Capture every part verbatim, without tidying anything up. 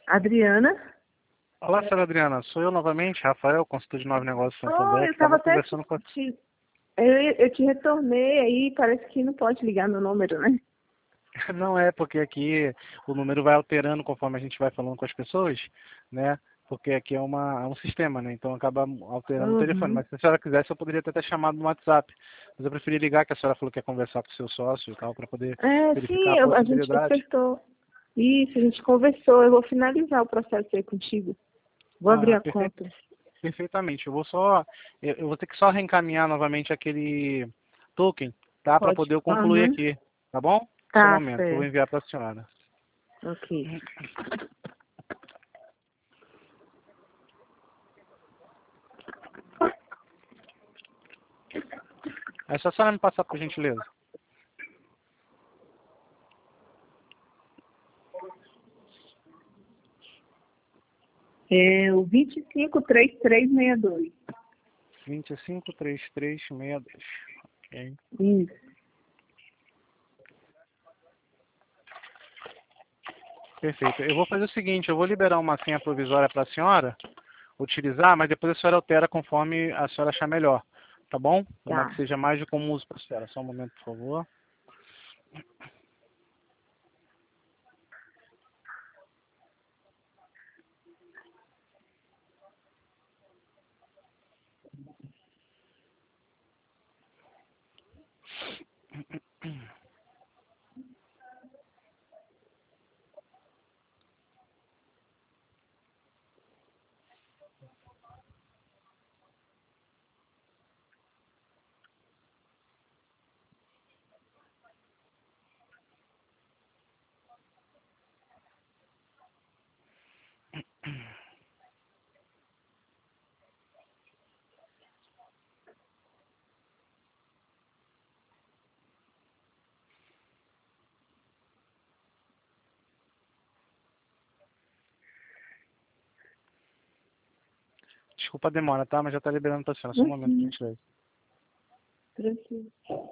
Adriana? Olá, senhora Adriana. Sou eu novamente, Rafael, consultor de Novos Negócios Oh, Santander, eu que estava estava até conversando com... te, eu, eu te retornei aí, parece que não pode ligar meu número, né? Não é, porque aqui o número vai alterando conforme a gente vai falando com as pessoas, né? Porque aqui é, uma, é um sistema, né? Então acaba alterando o telefone. Uhum. Mas se a senhora quisesse, eu poderia até ter chamado no WhatsApp. Mas eu preferi ligar, que a senhora falou que ia conversar com o seu sócio e tal, para poder É, verificar sim, a eu- a gente possibilidade. acertou. Isso, a gente conversou. Eu vou finalizar o processo aí contigo. Vou abrir Ah, a perfeito. conta. Perfeitamente. Eu vou só, eu, eu vou ter que só reencaminhar novamente aquele token, tá? Para Pode. poder eu concluir Uhum. aqui, tá bom? Só um Tá momento, que eu vou certo. enviar para a senhora. Ok. É só a senhora me passar, por gentileza. É o vinte e cinco, trinta e três, sessenta e dois. vinte e cinco, trinta e três, sessenta e dois. Ok. Isso. Perfeito. Eu vou fazer o seguinte, eu vou liberar uma senha provisória para a senhora utilizar, mas depois a senhora altera conforme a senhora achar melhor, tá bom? Uma que Tá. seja mais de comum uso para a senhora. Só um momento, por favor. Desculpa a demora, tá? Mas já está liberando para a senhora. Só um momento, por Uhum. gentileza. Tranquilo.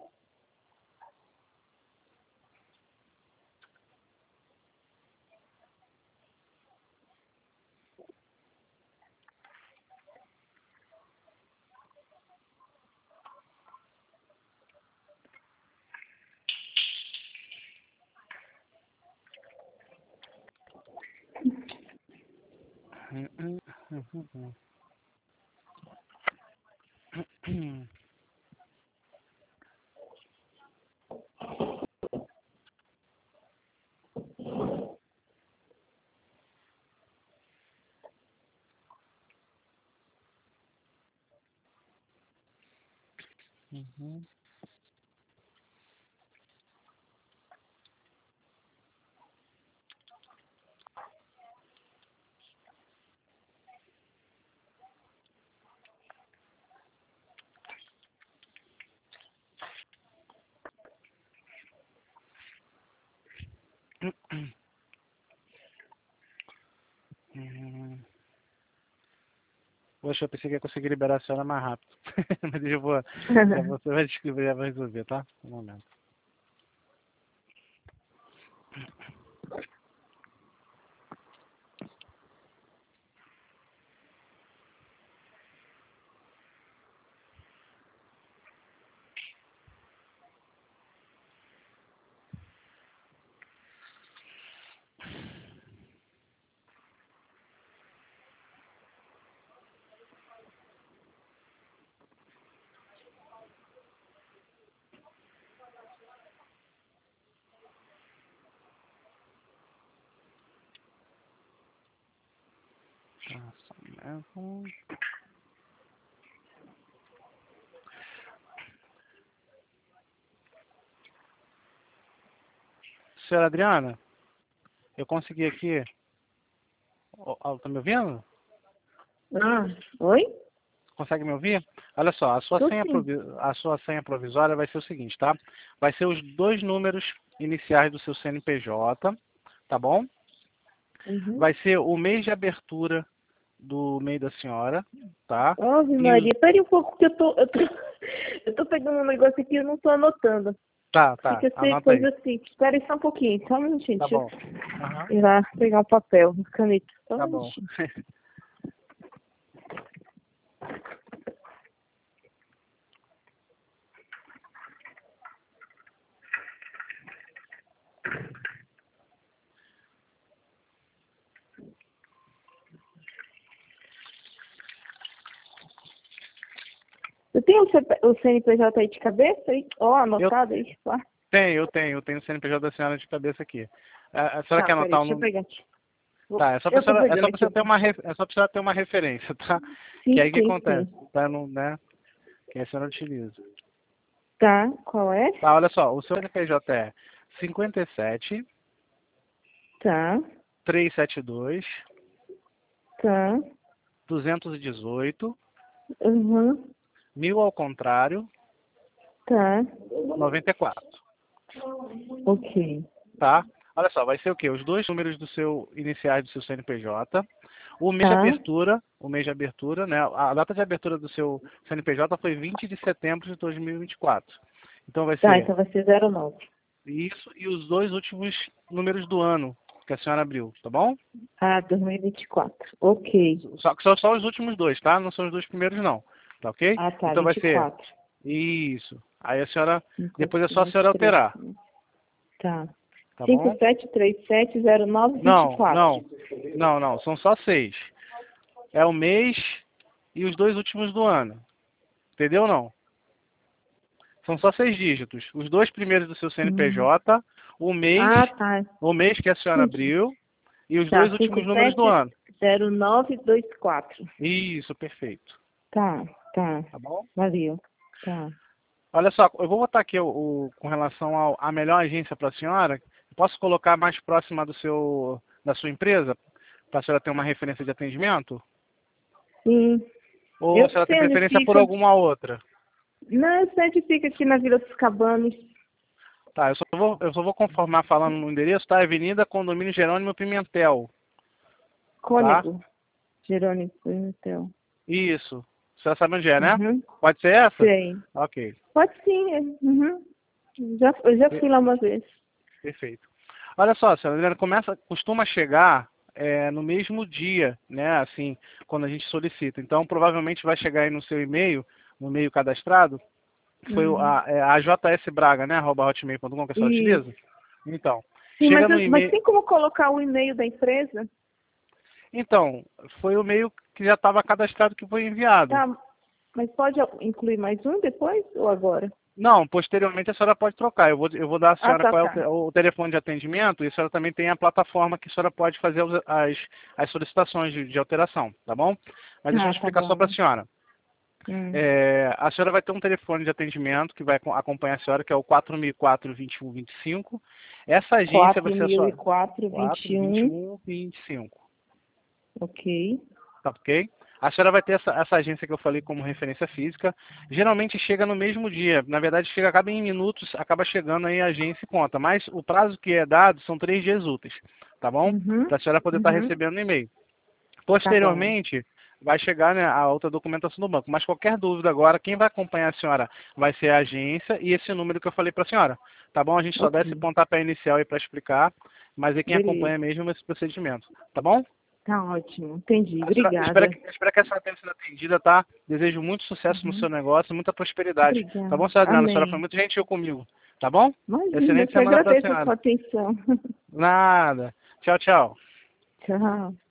Hum, hum, hum, hum, hum. Uhum. Hum. Poxa, eu pensei que ia conseguir liberar a senhora mais rápido. Mas eu vou, já você vai descrever, já vai resolver, tá? Um momento. Tá, só um momento. Senhora Adriana, eu consegui aqui. Ó, ó, tá me ouvindo? Ah, oi? Consegue me ouvir? Olha só, a sua Tô senha, sim. provi- a sua senha provisória vai ser o seguinte, tá? Vai ser os dois números iniciais do seu C N P J, tá bom? Uhum. Vai ser o mês de abertura do MEI da senhora, tá? Ave E os... Maria, peraí um pouco que eu tô, eu tô, eu tô pegando um negócio aqui e eu não tô anotando. Tá, tá. Fica assim, Anota aí. coisa assim. Espera aí só um pouquinho, só um minutinho. Tá Deixa bom. Aham. eu ir lá pegar um papel, uma caneta. Só um Tá bom. minutinho. Você tem o C P o C N P J aí de cabeça? Aí? Ó, anotado aí? Lá. Tenho, eu tenho. Eu tenho o C N P J da senhora de cabeça aqui. A, a senhora Tá, quer peraí, anotar o deixa eu número? pegar aqui. Vou- Tá, é só Eu pra tô senhora, é pegando só pra aqui. você ter uma, re- é só pra senhora ter uma referência, tá? Sim, Que aí o que sim, acontece? sim. Pra não, né? Que aí a senhora utiliza. Tá, qual é? Tá, olha só, o seu C N P J é cinquenta e sete, Tá, trezentos e setenta e dois, tá. duzentos e dezoito, Uhum, mil ao contrário, tá. noventa e quatro, Ok. tá? Olha só, vai ser o quê? Os dois números do seu iniciais do seu C N P J, o mês de Tá. abertura, o mês de abertura, né? A data de abertura do seu C N P J foi vinte de setembro de dois mil e vinte e quatro. Então vai Tá, ser então vai ser zero nove. isso e os dois últimos números do ano que a senhora abriu, tá bom? Ah, dois mil e vinte e quatro. Ok. Só que são só os últimos dois, tá? Não são os dois primeiros não, tá ok? Ah, tá, Então vai vinte e ser quatro. isso. Aí a senhora, depois é só a vinte e senhora três. alterar, Tá. tá cinco bom? sete três sete zero nove vinte e Não, quatro. não, não, não, são só seis. É o mês e os dois últimos do ano, entendeu ou não? São só seis dígitos. Os dois primeiros do seu C N P J, o mês, Ah, tá. o mês que a senhora Entendi. abriu e os Tá, dois cinco últimos números do sete ano. zero nove dois quatro. Isso, perfeito. Tá, tá. Tá bom? Valeu. Tá. Olha só, eu vou botar aqui o, o- com relação ao, à melhor agência para a senhora. Posso colocar mais próxima do seu, da sua empresa, para a senhora ter uma referência de atendimento? Sim. Ou Eu a senhora tem sei onde preferência por fica. alguma outra? Não, eu sei onde fica aqui na Vila dos Cabanos. Tá, eu só vou, eu só vou conformar falando no endereço, tá? Avenida Condomínio Jerônimo Pimentel, tá? Cônego. Jerônimo Pimentel. Isso. Você sabe onde é, né? Uhum. Pode ser essa? Sei. Ok, Pode sim. é. Uhum. Já, eu já fui lá uma vez. perfeito. Olha só, senhora Adriana, começa, costuma chegar é, no mesmo dia, né? Assim, quando a gente solicita. Então, provavelmente vai chegar aí no seu e-mail, no e-mail cadastrado, foi o- Uhum. a, é, a J S Braga, né? arroba hotmail ponto com que a senhora Isso. utiliza? Então, Sim, chega mas, no eu- mas e-mail. tem como colocar o e-mail da empresa? Então, foi o e-mail que já estava cadastrado que foi enviado. Tá, mas pode incluir mais um depois ou agora? Não, posteriormente a senhora pode trocar. Eu vou, eu vou dar à Ah, senhora tá, qual é o, tá. te- o telefone de atendimento e a senhora também tem a plataforma que a senhora pode fazer os- as, as solicitações de, de alteração, tá bom? Mas deixa eu Ah, tá explicar só para a bom. senhora. Hum. É, a senhora vai ter um telefone de atendimento que vai co- acompanhar a senhora, que é o quatro mil e quatro, vinte e um vinte e cinco. Essa agência vai quatro ser a mil e sua quatro, vinte quatro, e vinte e um. um, vinte e cinco. Ok. Tá ok? A senhora vai ter essa, essa agência que eu falei como referência física. Geralmente chega no mesmo dia. Na verdade, chega acaba em minutos, acaba chegando aí a agência e conta. Mas o prazo que é dado são três dias úteis, tá bom? Uhum. Para a senhora poder estar Uhum. recebendo no e-mail. Tá bom. Posteriormente, vai chegar, né, a outra documentação do banco. Mas qualquer dúvida agora, quem vai acompanhar a senhora vai ser a agência e esse número que eu falei para a senhora. Tá bom? A gente só dá esse Ok. pontapé inicial aí para explicar, mas é quem Beleza. acompanha mesmo esse procedimento. Tá bom? Tá ótimo. Entendi. Eu espero, Obrigada. espero que, espero que essa tenha sido atendida, tá? Desejo muito sucesso no Uhum. seu negócio, muita prosperidade. Tá bom, Obrigada. senhora Adriana? A senhora foi Amém. muito gentil comigo. Tá bom? Imagina, eu Excelente que semana para a agradeço a senhora. sua atenção. Nada. Tchau, tchau. Tchau.